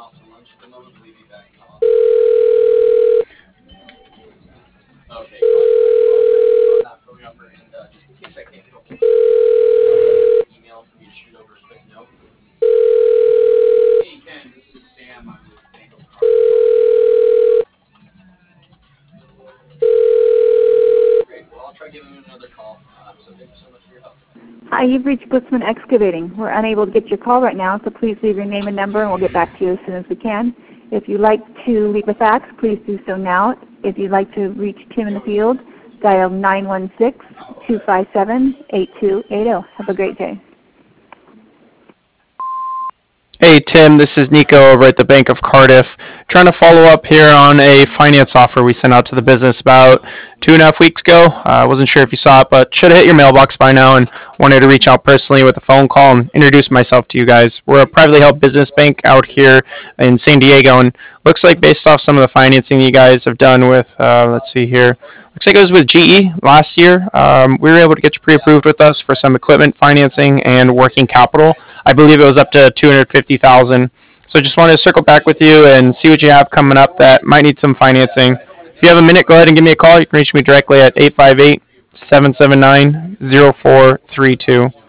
Hi, you've reached Glitzman Excavating. We're unable to get your call right now, so please leave your name and number and we'll get back to you as soon as we can. If you'd like to leave a fax, please do so now. If you'd like to reach Tim in the field, dial 916-257-8280. Have a great day. Hey Tim, this is Nico over at the Bank of Cardiff. Trying to follow up here on a finance offer we sent out to the business about 2.5 weeks ago. I wasn't sure if you saw it, but should have hit your mailbox by now and wanted to reach out personally with a phone call and introduce myself to you guys. We're a privately held business bank out here in San Diego, and looks like based off some of the financing you guys have done with, let's see here, looks like it was with GE last year. We were able to get you pre-approved with us for some equipment financing and working capital. I believe it was up to $250,000. So just wanted to circle back with you and see what you have coming up that might need some financing. If you have a minute, go ahead and give me a call. You can reach me directly at 858-779-0432.